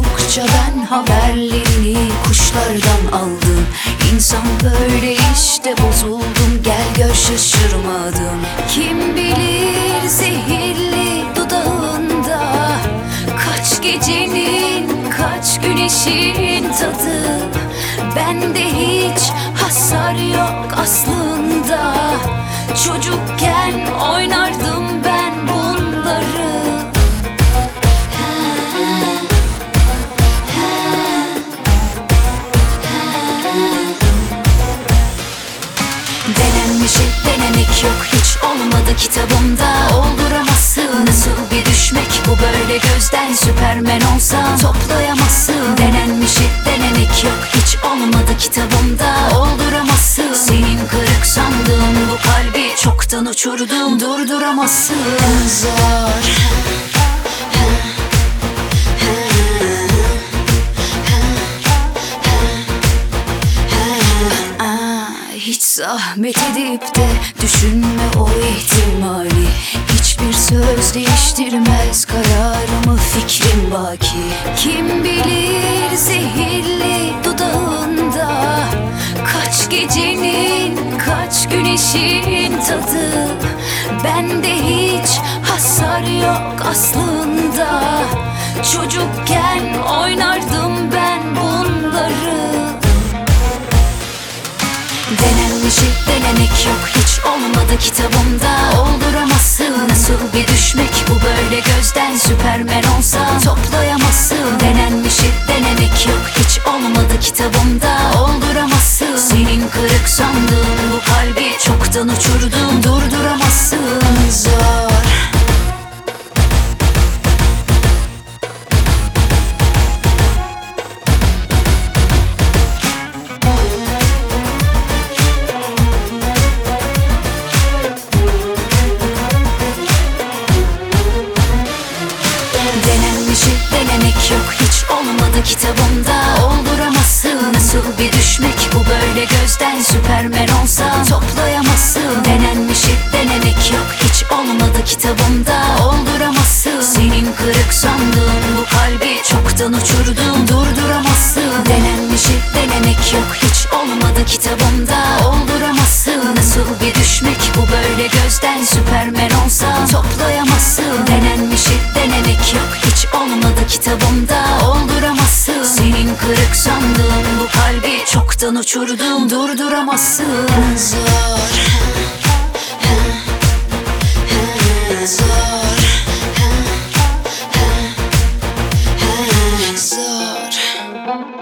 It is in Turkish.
Çokça ben haberlerini kuşlardan aldım. İnsan böyle işte, bozuldum, gel gör şaşırmadım. Kim bilir zehirli dudağında kaç gecenin kaç güneşin tadı. Bende hiç hasar yok aslında. Çocukken oynardım ben bunları. Denenmiş denemek yok, hiç olmadı kitabımda. Olduramazsın, nasıl bir düşmek bu böyle gözden. Süpermen olsan toplayamazsın. Denenmiş denemek yok, hiç olmadı kitabımda. Olduramazsın. Senin kırık sandığın bu kalbi çoktan uçurdum. Durduramazsın. Zor. Hiç zahmet edip de düşünme o ihtimali. Hiçbir söz değiştirmez kararımı, fikrim baki. Kim bilir zehirli dudağında kaç gecenin kaç güneşin tadı. Bende hiç hasar yok aslında. Çocukken oynardım ben bunları. Denenmiş denemek yok, hiç olmadı kitabımda. Olduramazsın, nasıl bir düşmek bu böyle gözden. Süpermen olsan toplayamazsın. Denenmiş denemek yok, hiç olmadı kitabımda. Olduramazsın. Senin kırık sandığın bu kalbi çoktan uçurdum. Durduramazsın. Zor. Denemek yok, hiç olmadı kitabımda. Olduramazsın, nasıl bir düşmek bu böyle gözden. Süpermen olsan toplayamazsın. Denenmiş denemek yok, hiç olmadı kitabımda. Olduramazsın. Senin kırık sandığın bu kalbi çoktan uçurdum. Durduramazsın. Denenmiş denemek yok, hiç olmadı kitabımda. Olduramazsın, nasıl bir düşmek bu böyle gözden. Süpermen olsan toplayamazsın. Denenmiş denemek yok, hiç olmadı kitabımda. Olduramazsın. Senin kırık sandığın bu kalbi çoktan uçurdum. Durduramazsın. Zor. Zor. Zor.